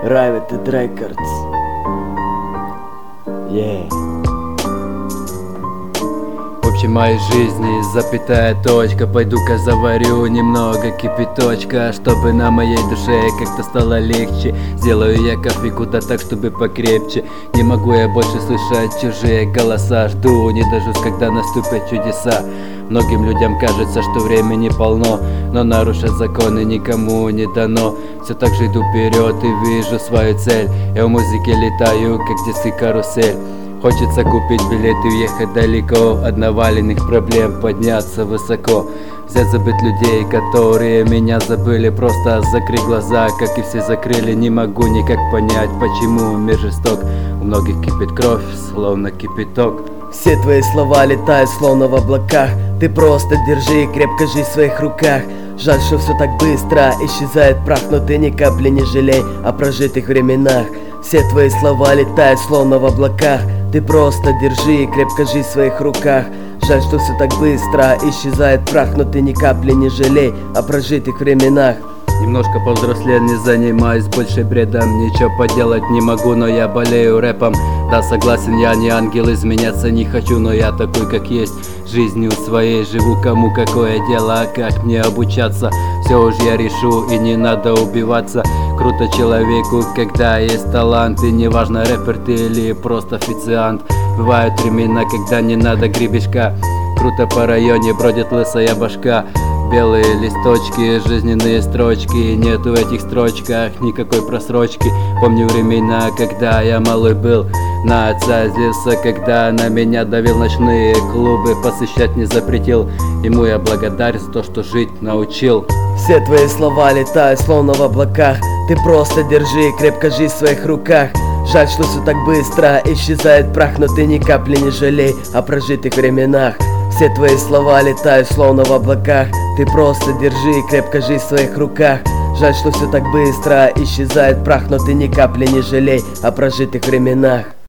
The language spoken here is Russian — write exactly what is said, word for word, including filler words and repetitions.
Riveted Records. Yeah. В общем, моей жизни запятая точка. Пойду-ка заварю немного кипяточка, чтобы на моей душе как-то стало легче. Сделаю я кофейку, да так, чтобы покрепче. Не могу я больше слышать чужие голоса. Жду, не дождусь, когда наступят чудеса. Многим людям кажется, что времени полно, но нарушать законы никому не дано. Все так же иду вперед и вижу свою цель. Я в музыке летаю, как детский карусель. Хочется купить билет и уехать далеко от наваленных проблем, подняться высоко. Взять забыть людей, которые меня забыли. Просто закрыть глаза, как и все закрыли. Не могу никак понять, почему мир жесток. У многих кипит кровь, словно кипяток. Все твои слова летают словно в облаках. Ты просто держи, крепко жизнь в своих руках. Жаль, что все так быстро исчезает прах, но ты ни капли не жалей о прожитых временах. Все твои слова летают словно в облаках. Ты просто держи, крепко жизнь в своих руках. Жаль, что все так быстро исчезает прах, но ты ни капли не жалей о прожитых временах. Немножко повзрослел, не занимаюсь больше бредом. Ничего поделать не могу, но я болею рэпом. Да, согласен, я не ангел, изменяться не хочу, но я такой, как есть. Жизнью своей живу, кому какое дело, а как мне обучаться. Все уж я решу, и не надо убиваться. Круто человеку, когда есть талант. И неважно, рэпер ты или просто официант. Бывают времена, когда не надо гребешка. Круто по районе бродит лысая башка. Белые листочки, жизненные строчки. Нету в этих строчках никакой просрочки. Помню времена, когда я малой был. На отца злился, когда на меня давил. Ночные клубы посещать не запретил. Ему я благодарен за то, что жить научил. Все твои слова летают словно в облаках. Ты просто держи, крепко жизнь в своих руках. Жаль, что все так быстро исчезает прах, но ты ни капли не жалей о прожитых временах. Все твои слова летают словно в облаках. Ты просто держи, крепко жизнь в своих руках. Жаль, что все так быстро исчезает прах, но ты ни капли не жалей о прожитых временах.